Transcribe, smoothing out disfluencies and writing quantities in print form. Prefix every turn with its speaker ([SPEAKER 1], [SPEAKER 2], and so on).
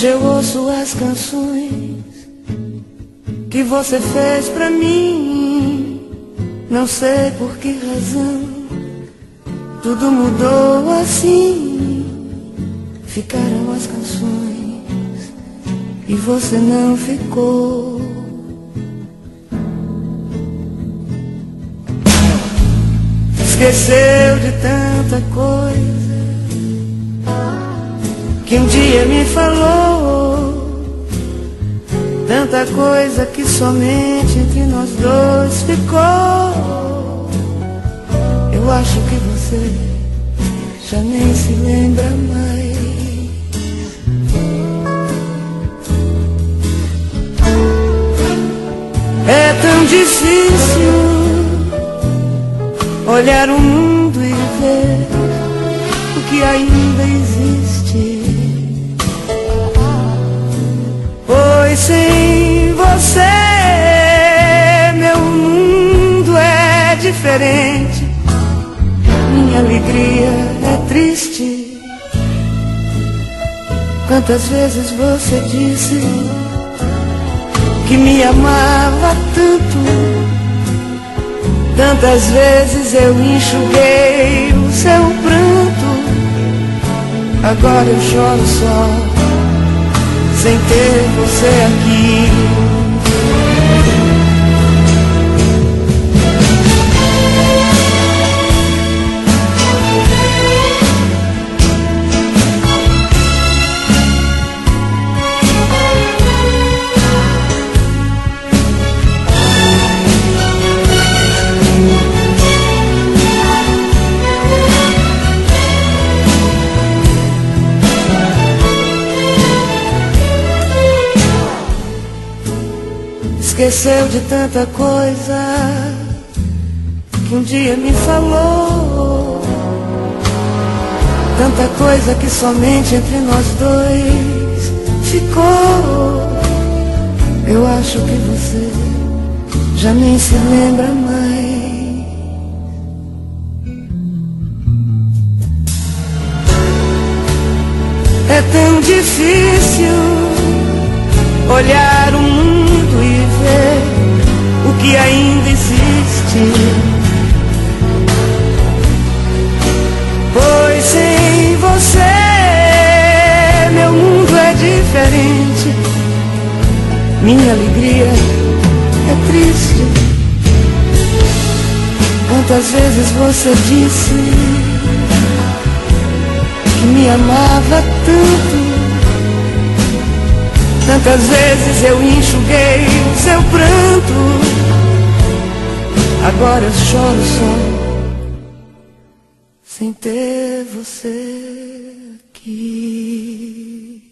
[SPEAKER 1] Hoje eu ouço as canções que você fez pra mim. Não sei por que razão tudo mudou assim. Ficaram as canções e você não ficou. Esqueceu de tanta coisa que um dia me falou, tanta coisa que somente entre nós dois ficou. Eu acho que você já nem se lembra mais. É tão difícil olhar o mundo e ver o que ainda existe, pois sem você meu mundo é diferente. Minha alegria é triste. Quantas vezes você disse que me amava tanto, tantas vezes eu enxuguei o seu pranto. Agora eu choro só, sem ter você aqui. Esqueceu de tanta coisa que um dia me falou, tanta coisa que somente entre nós dois ficou. Eu acho que você já nem se lembra mais. É tão difícil olhar o mundo e ver o que ainda existe, pois sem você meu mundo é diferente. Minha alegria é triste. Quantas vezes você disse que me amava tanto, tantas vezes eu enxuguei o seu pranto. Agora eu choro só, sem ter você aqui.